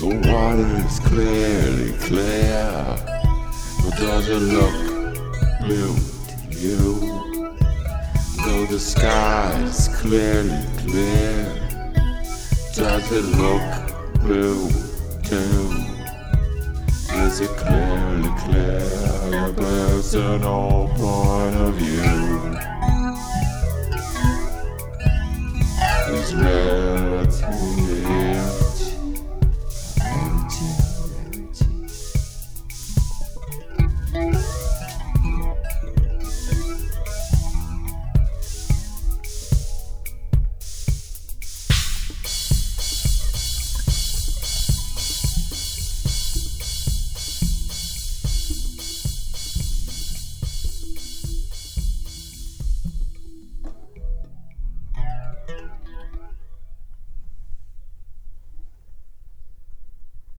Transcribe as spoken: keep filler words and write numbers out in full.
The water is clearly clear, but does it look blue to you? Though the sky is clearly clear, does it look blue too? Is it clearly clear, your personal point of view? Is relative.